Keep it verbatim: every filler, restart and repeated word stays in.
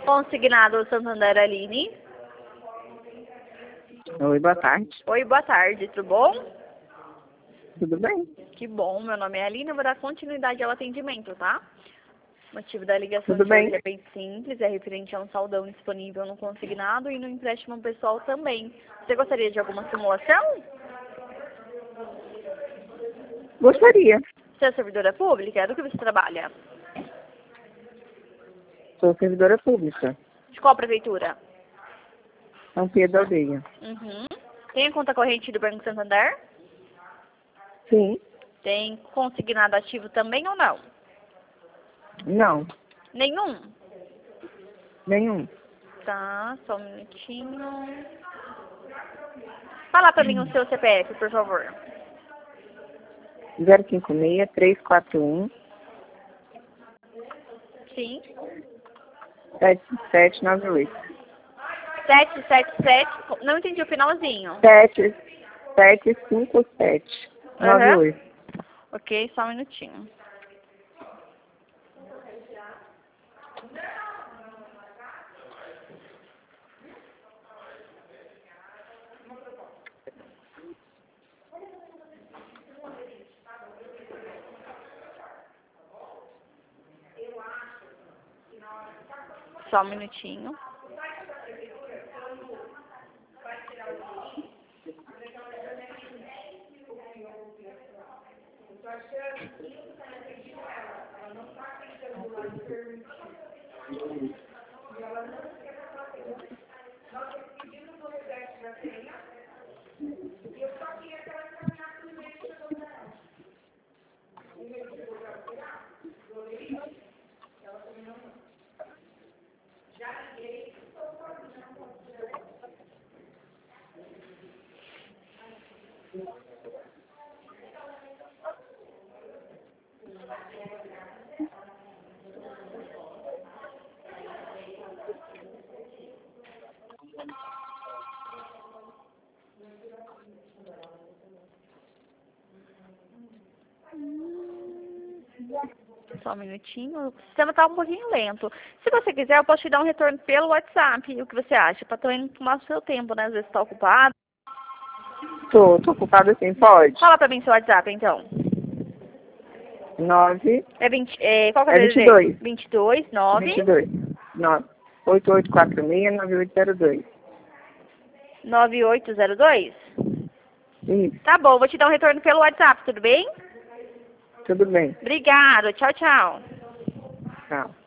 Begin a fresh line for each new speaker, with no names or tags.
Consignado Santander Aline.
Oi, boa tarde.
Oi, boa tarde, tudo bom?
Tudo bem?
Que bom, meu nome é Aline, eu vou dar continuidade ao atendimento, tá? O motivo da ligação
Tudo
de
bem?
hoje é bem simples, é referente a um saldão disponível no consignado e no empréstimo pessoal também. Você gostaria de alguma simulação?
Gostaria.
Você é servidora pública? Do que você trabalha?
Sou servidora pública.
De qual prefeitura?
São Pedro da Aldeia.
Uhum. Tem a conta corrente do Banco Santander?
Sim.
Tem consignado ativo também ou não?
Não.
Nenhum?
Nenhum.
Tá, só um minutinho. Fala pra mim o seu C P F, por favor.
zero cinco seis, três quatro um,
Sim.
sete sete nove oito.
sete sete sete. Não entendi o finalzinho.
sete sete cinco sete nove
Aham.
oito.
Ok, só um minutinho. Só um minutinho. Só um minutinho. O sistema tá um pouquinho lento. Se você quiser, eu posso te dar um retorno pelo WhatsApp. O que você acha? Pra também tomar o seu tempo, né? Às vezes tá ocupado.
Tô, tô ocupada sim, pode?
Fala pra mim seu WhatsApp, então.
nove.
É vinte, é, qual que é
É
o
vinte e
D D D?
dois.
vinte e dois, nove.
vinte e dois. nove. oito oito quatro seis, nove oito zero dois.
nove oito zero dois?
Isso.
Tá bom, vou te dar um retorno pelo WhatsApp, tudo bem?
Tudo bem.
Obrigada, tchau, tchau.
Tchau.